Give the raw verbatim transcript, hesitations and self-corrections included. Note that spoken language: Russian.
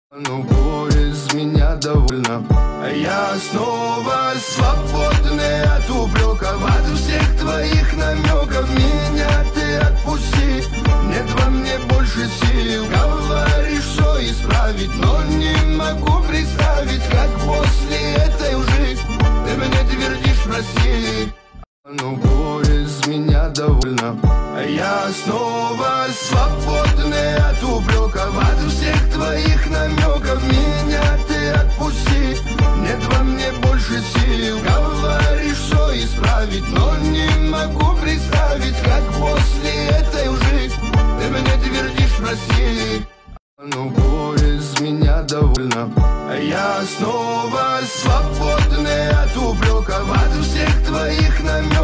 Ну, без меня довольно, а я снова свободный от упреков, от всех твоих намеков. Меня ты отпусти, нет во мне больше сил. Говоришь, все исправить, но не могу представить, как после этой лжи ты мне твердишь прости. Ну, без меня довольно, а я снова свободный от упреков, от всех твоих намеков. Меня ты отпусти, нет во мне больше сил. Говоришь, все исправить, но не могу представить, как после этой лжи ты мне твердишь прости. Ну, без меня довольно, а я снова свободный от упреков, от всех твоих намеков.